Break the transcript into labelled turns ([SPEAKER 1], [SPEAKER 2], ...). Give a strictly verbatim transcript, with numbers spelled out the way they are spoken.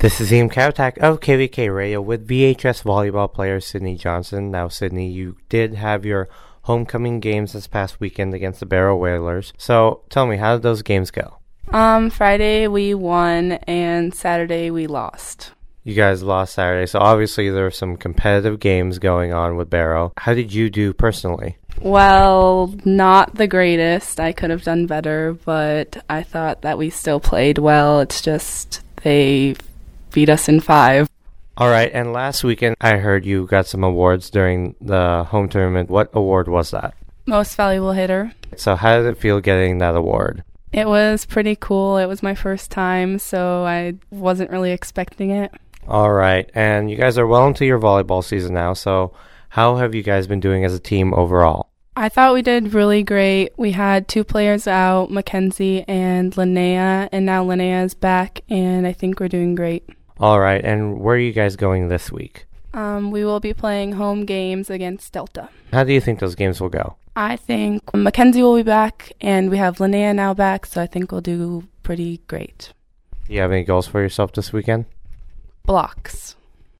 [SPEAKER 1] This is Ian Kavatak of K V K Radio with V H S volleyball player Sydney Johnson. Now, Sydney, you did have your homecoming games this past weekend against the Barrow Whalers. So tell me, how did those games go?
[SPEAKER 2] Um, Friday we won and Saturday we lost.
[SPEAKER 1] You guys lost Saturday, so obviously there were some competitive games going on with Barrow. How did you do personally?
[SPEAKER 2] Well, not the greatest. I could have done better, but I thought that we still played well. It's just they beat us in five.
[SPEAKER 1] All right, and last weekend I heard you got some awards during the home tournament. What award was that?
[SPEAKER 2] Most valuable hitter.
[SPEAKER 1] So how did it feel getting that award?
[SPEAKER 2] It was pretty cool. It was my first time, so I wasn't really expecting it.
[SPEAKER 1] All right, and you guys are well into your volleyball season now, so how have you guys been doing as a team overall?
[SPEAKER 2] I thought we did really great. We had two players out, Mackenzie and Linnea, and now Linnea is back, and I think we're doing great.
[SPEAKER 1] All right, and where are you guys going this week?
[SPEAKER 2] Um, we will be playing home games against Delta.
[SPEAKER 1] How do you think those games will go?
[SPEAKER 2] I think Mackenzie will be back, and we have Linnea now back, so I think we'll do pretty great.
[SPEAKER 1] Do you have any goals for yourself this weekend?
[SPEAKER 2] Blocks.